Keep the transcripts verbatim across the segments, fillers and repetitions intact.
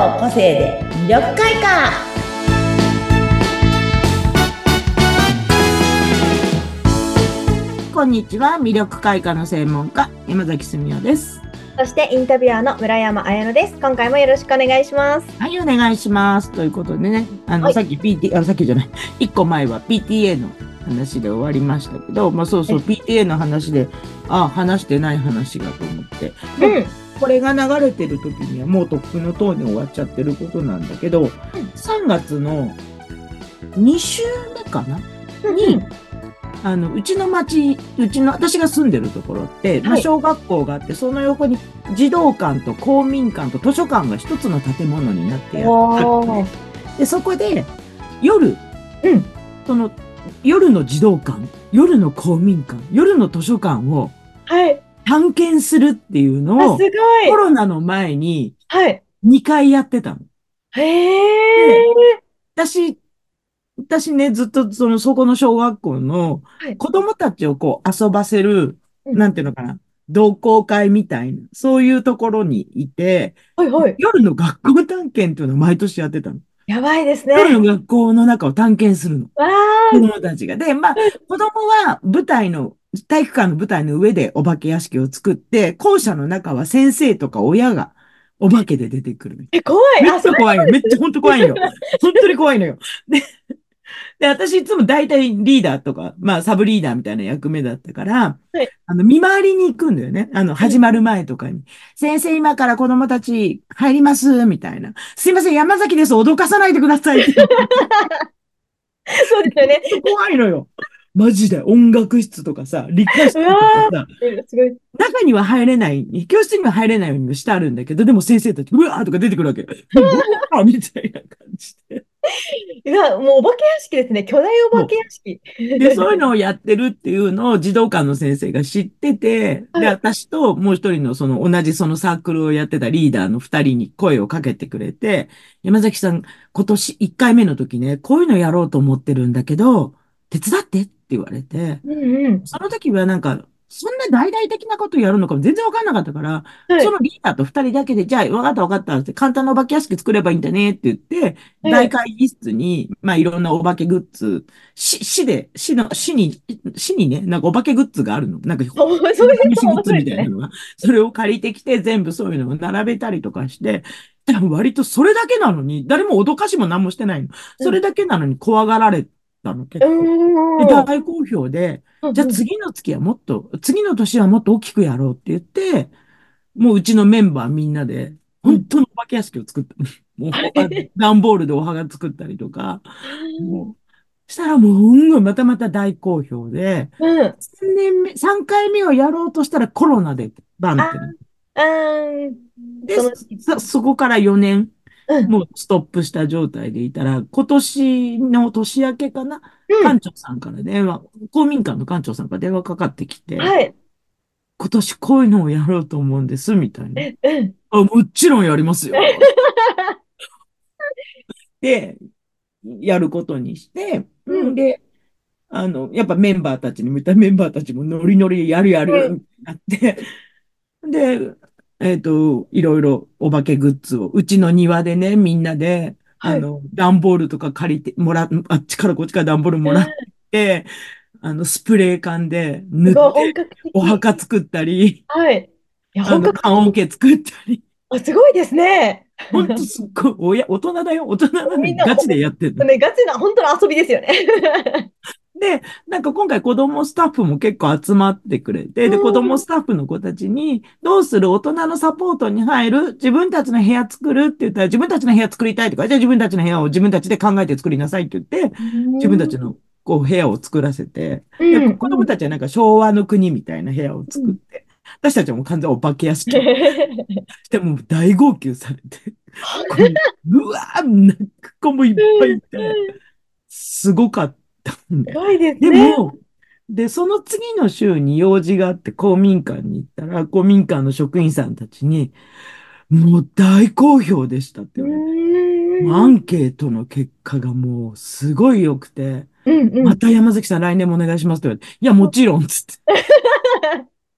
の個性で魅力開花。こんにちは、魅力開花の専門家山崎澄代です。 そしてインタビュアーの村山彩乃です。今回もよろしくお願いします。 はい、お願いします。ということでね、あの、 はい、 さっき ピーティー、あ、さっきじゃない、一個前は ピーティーエー の話で終わりましたけど、まあそうそう、ピーティーエー の話で、あ、話してない話がと思って、うん、これが流れてる時にはもうとっくのとうに終わっちゃってることなんだけど、うん、さんがつのに週目かな、うん、に、あの、うちの町、うちの、私が住んでるところって、まあ、小学校があって、その横に児童館と公民館と図書館が一つの建物になってやって、ね、で、そこで、夜、うん、その、夜の児童館、夜の公民館、夜の図書館を、探検するっていうのを、はい、コロナの前に、にかいやってたの。 へー。 で、私、私ね、ずっとその、そこの小学校の子供たちをこう遊ばせる、はい、なんていうのかな、同好会みたいな、そういうところにいて、はいはい、夜の学校探検っていうのを毎年やってたの。 やばいですね。 夜の学校の中を探検するの。子供たちが。で、まあ、子供は舞台の、体育館の舞台の上でお化け屋敷を作って、校舎の中は先生とか親がお化けで出てくる。 え、怖い。 めっちゃ怖いよ。めっちゃ本当怖いよ。本当に怖いのよ。で、で、私いつも大体リーダーとか、まあサブリーダーみたいな役目だったから、はい、あの、見回りに行くんだよね。あの、始まる前とかに。先生、今から子供たち入ります、みたいな。すいません、山崎です。脅かさないでくださいって。 そうですよね。 怖いのよ。マジで。音楽室とかさ、理科室とかさ、中には入れない、教室には入れないようにしてあるんだけど、でも先生たち、うわーとか出てくるわけ。うわーみたいな感じで。 いや、もうお化け屋敷ですね。巨大お化け屋敷。 で、そういうのをやってるっていうのを児童館の先生が知ってて、で、私ともう一人のその同じそのサークルをやってたリーダーの二人に声をかけてくれて、山崎さん、今年一回目の時ね、こういうのやろうと思ってるんだけど、手伝ってって言われて、うんうん、その時はなんか、そんな大々的なことやるのかも全然わかんなかったから、はい、そのリーダーと二人だけで、じゃあ、わかったわかったって、簡単なお化け屋敷作ればいいんだねって言って、はい、大会議室に、まあ、いろんなお化けグッズ、市、市で、市の、市に、市にね、なんかお化けグッズがあるの。なんか、そういう試グッズみたいなのが、それを借りてきて、全部そういうのを並べたりとかして、割とそれだけなのに、誰も脅かしも何もしてないの。それだけなのに怖がられたの、結構。で、大好評で、じゃあ次の月はもっと、次の年はもっと大きくやろうって言って、もううちのメンバーみんなで、本当のお化け屋敷を作った。もう、段ボールでお花作ったりとか、もう、したらもう、うんごいまたまた大好評で、うん、さんねんめ、さんかいめをやろうとしたらコロナでバンって。で、そ、そこからよねん、もうストップした状態でいたら、今年の年明けかな、うん、館長さんから電話、公民館の館長さんから電話かかってきて、はい、今年こういうのをやろうと思うんです、みたいな。うん、あ、もちろんやりますよ。で、やることにして、うん、で、あの、やっぱメンバーたちに見たメンバーたちもノリノリやるやるってなって、で、えっと、いろいろお化けグッズを、うちの庭でね、みんなで、はい、あの、段ボールとか借りて、もら、あっちからこっちから段ボールもらって、あの、スプレー缶で塗って、お墓作ったり、 はい。 いや、あの、棺桶作ったり。 あ、すごいですね。 ほんとすっごい、おや、大人だよ。大人なのにガチでやってるの。 ね、ガチな、本当の遊びですよね。 で、なんか今回子供スタッフも結構集まってくれて、で、子供スタッフの子たちに、どうする大人のサポートに入る自分たちの部屋作るって言ったら、自分たちの部屋作りたいとか、じゃあ自分たちの部屋を自分たちで考えて作りなさいって言って、自分たちのこう部屋を作らせて、で、子供たちはなんか昭和の国みたいな部屋を作って、私たちはもう完全お化け屋敷。しても大号泣されて、これうわー、泣く子もいっぱいいて、すごかった。 すごいですでね。 も、で、その次の週に用事があって公民館に行ったら、公民館の職員さんたちに、もう大好評でしたって言われて、アンケートの結果がもうすごい良くて、うんうん、また山崎さん来年もお願いしますって言われて、いや、もちろん、つって。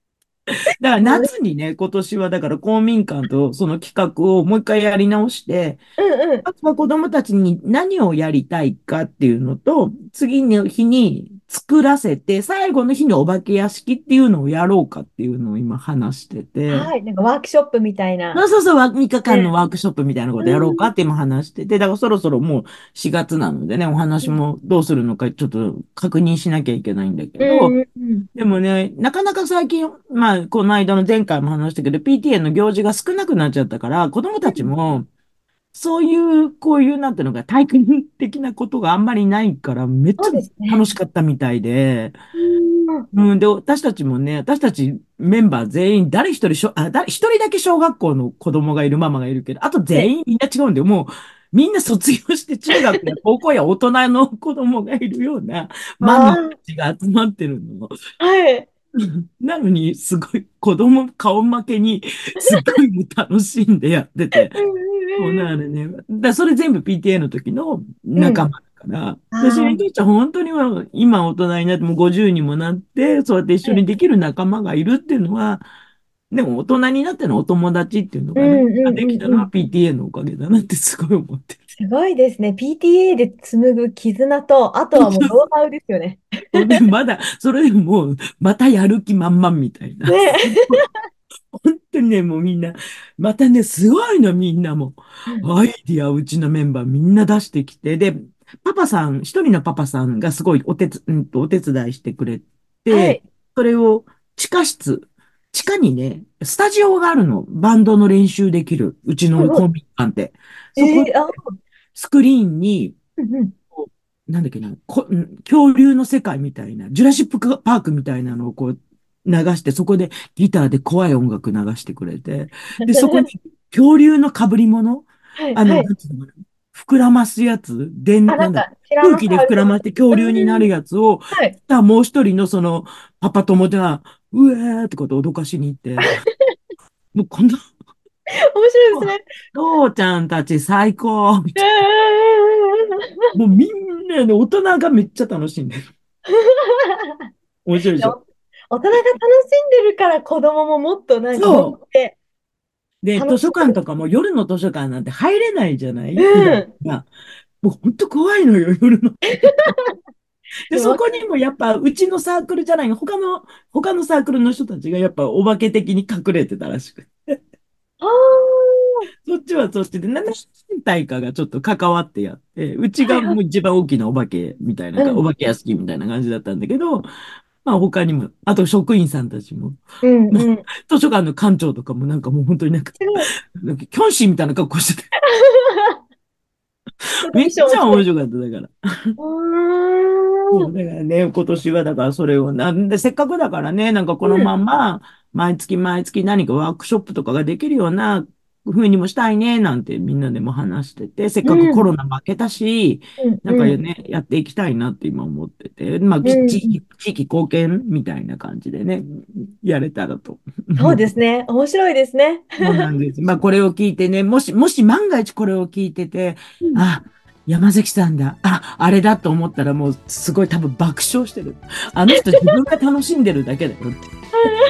だから夏にね、今年はだから公民館とその企画をもう一回やり直して、 うんうん。 まずは子供たちに何をやりたいかっていうのと、次の日に作らせて、最後の日にお化け屋敷っていうのをやろうかっていうのを今話してて、 はい。なんかワークショップみたいな。 そうそうそう、わみっかかんのね。 ワークショップみたいなことやろうかうんって今話してて、だからそろそろもうしがつなのでね、お話うんもどうするのかちょっと確認しなきゃいけないんだけど、 うんうんでもね、なかなか最近、まあ、この間の前回も話したけど、ピーティーエー の行事が少なくなっちゃったから、子供たちうん。 も、そういう、こういう、なんていうのか、体験的なことがあんまりないから、めっちゃそうですね。 楽しかったみたいで、 うんうん、で、私たちもね、私たちメンバー全員、誰一人しょ、あ、誰、一人だけ小学校の子供がいるママがいるけど、あとはい。 全員みんな違うんだよ。もう、みんな卒業して中学や高校や大人の子供がいるようなマミーたあちが集まってるの。 あ、はい。 なのに、すごい、子供顔負けに、すっごい楽しんでやってて、そうなるね。だそれ全部 ピーティーエー の時のうんうんうん。 仲間だから、 ああ、 私にとはっては本当には今大人になってもごじゅうにもなって、そうやって一緒にでい。 きる仲間がいるっていうのは、でも大人になってのお友達っていうのうがね、 んうんできたのはうんうん。 ピーティーエー のおかげだなってすごい思ってる。 すごいですね。ピーティーエー で紡ぐ絆と、あとはもうノウハウですよね。 そうで、まだ、それでもう、またやる気満々みたいな。 ね。 本当にね、もうみんな、またね、すごいの、みんなも。 うんアイディア、うちのメンバーみんな出してきて、で、パパさん、一人のパパさんがすごいお手つ、うんと、お手伝いしてくれて、 はい。 それを地下室、地下にね、スタジオがあるの。バンドの練習できる。うちのコンビニなんて。そこで、 えー、あ、 スクリーンに、 うんうん。 こうなんだっけな、こ、ん恐竜の世界みたいな、ジュラシックパークみたいなのをこう流して、そこでギターで怖い音楽流してくれて、で、そこに恐竜の被り物、 はい、 あの、 はい。 なんつうのかな、膨らますやつ、で、 あ、ななんだ、 んか、ティラ空気でノサウルス。 膨らまして恐竜になるうん。 やつを、 はい。 もう一人のその、パパ友が、うわーってことを脅かしに行って、もうこの、 面白いですね。 父ちゃんたち最高みたいうんな。もうみんなね、大人がめっちゃ楽しんでる。面白いでしょ。 でも大人が楽しんでるから子供ももっとなんか本そう。 気でで、図楽しめる。 書館とかも夜の図書館なんて入れないじゃなうい普段ん。 は。もう本当怖いのよ、夜の。で、 でもそわかる。 こにもやっぱうちのサークルじゃないの、他の、他のサークルの人たちがやっぱお化け的に隠れてたらしく。 ああ、 そっちはそっちで、何体かがちょっと関わってやって、うちがはいはい。 もう一番大きなお化けみたいなか、おうん。 化け屋敷みたいな感じだったんだけど、まあ他にも、あと職員さんたちも、 うんうん。 図書館の館長とかもなんかもう本当になんか、 すごい。 なんかキョンシーみたいな格好してて、 その衣めっち装を着て。 ゃ面白かっただから。 うーん。 そう、だからね、今年はだからそれを、なんで、せっかくだからね、なんかこのうん。 まんま、毎月毎月何かワークショップとかができるような風にもしたいね、なんてみんなでも話してて、せっうかくコん。 ロナ負けたし、 うんなんかうん。 ね、やっていきたいなって今思ってて、まあ、 うき地ん。 域、地域貢献みたいな感じでね、やれたらとそう思って。 ですね。面白いですね。 そうなんです。まあ、これを聞いてね、もし、もし万が一これを聞いてて、 うん。 あ、山崎さんだ、あ、あれだと思ったらもうすごい多分爆笑してる。あの人自分が楽しんでるだけだよって。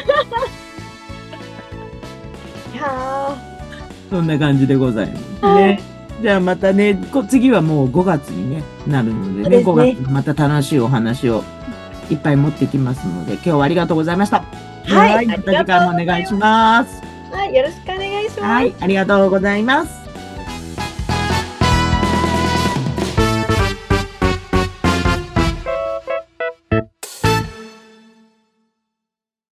いやそんな感じでございますー、はね。 い。 じゃあまたね、こ次はもうごがつに、ね、なるのでそうね、ごがつですね。 また楽しいお話をいっぱい持ってきますので、今日はありがとうございました。 はい。 はい、また次ありがとう回もお願いしございます。 ます。 はい。よろしくお願いします。 はい、ありがとうございます。